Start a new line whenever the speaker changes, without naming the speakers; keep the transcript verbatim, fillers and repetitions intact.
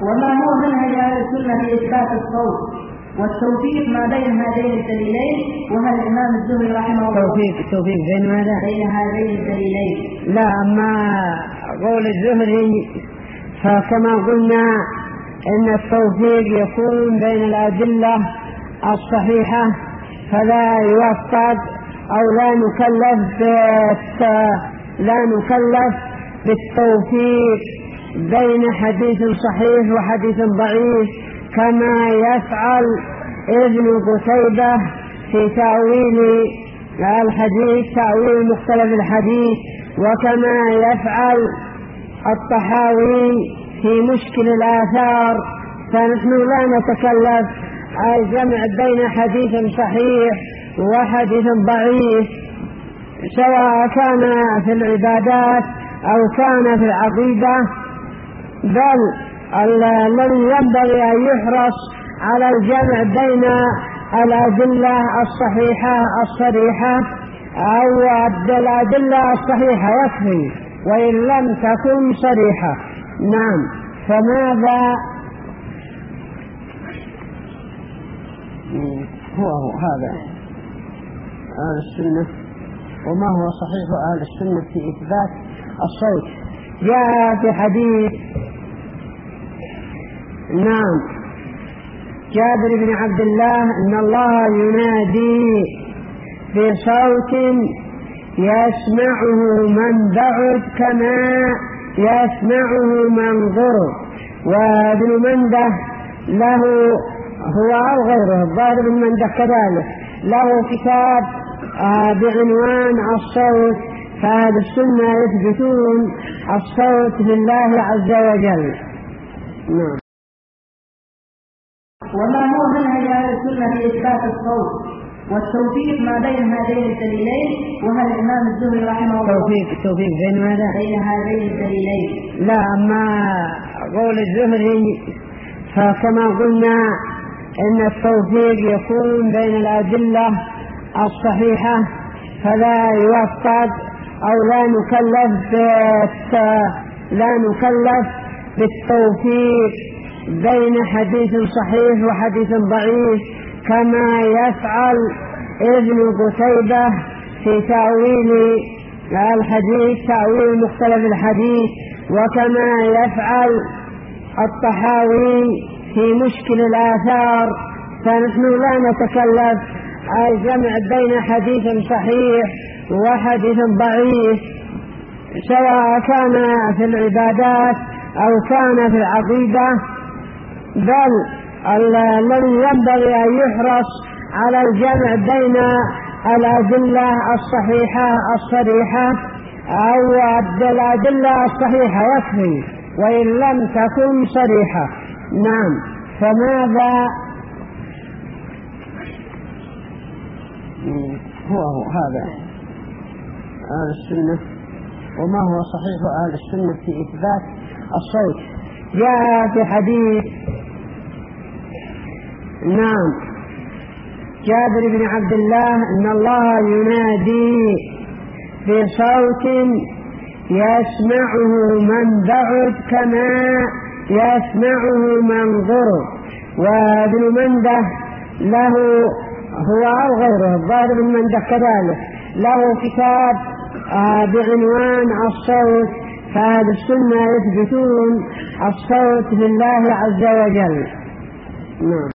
وما هو منهج أهل السنة في إثبات الصوت والتوفيق ما بين هذين الدليلين؟ وهل الإمام الزهري رحمه الله
توفيق توفيق بين ماذا؟
بين هذين الدليلين؟
لا، أما قول الزهري فكما قلنا إن التوفيق يكون بين الأدلة الصحيحة فلا يوفق أو لا نكلف لا نكلف بالتوفيق بين حديث صحيح وحديث ضعيف كما يفعل ابن قتيبة في تأويل الحديث تأويل مختلف الحديث، وكما يفعل الطحاوي في مشكل الآثار. فنحن لا نتكلف الجمع بين حديث صحيح وحديث ضعيف سواء كان في العبادات أو كان في العقيدة، بل الذي ينبغي أن يحرص على الجمع بين الأدلة الصحيحة الصريحة أو الأدلة الصحيحة يكفي وإن لم تكن صريحة. نعم. فماذا هو, هو هذا أهل السنة وما هو صحيح أهل السنة في إثبات الصوت؟ جاء في حديث نعم جابر بن عبد الله إن الله ينادي بصوت يسمعه من بعد كما يسمعه من قرب. وابن منده له هو أو غيره الظاهر بن منده كذلك له كتاب بعنوان الصوت، فهذا السنة يثبتون الصوت لله عز وجل. نعم.
وما هو منهج أهل السنة في إثبات الصوت والتوفيق ما بين هذين الدليلين؟ وهل الإمام الزهري رحمه الله
توفيق توفيق بين ماذا؟
بين هذين الدليلين؟
لا، أما قول الزهري فكما قلنا إن التوفيق يكون بين الأدلة الصحيحة فلا يوفق أو لا نكلف لا نكلف بالتوفيق بين حديث صحيح وحديث ضعيف كما يفعل ابن قتيبة في تأويل الحديث تأويل مختلف الحديث، وكما يفعل الطحاوي في مشكل الآثار. فنحن لا نتكلف الجمع بين حديث صحيح وحديث ضعيف سواء كان في العبادات أو كان في العقيدة، بل الذي ينبغي أن يحرص على الجمع بين الأدلة الصحيحة الصريحة أو الأدلة الصحيحة يكفي وإن لم تكن صريحة. نعم. فماذا هو, هو هذا أهل السنة وما هو صحيح أهل السنة في إثبات الصوت؟ جاء في حديث نعم جابر بن عبد الله إن الله ينادي بصوت يسمعه من بعد كما يسمعه من قرب. وابن منده له هو أو غيره الظاهر بن منده كذلك له كتاب بعنوان الصوت، فهذا السنة يثبتون الصوت لله عز وجل. نعم.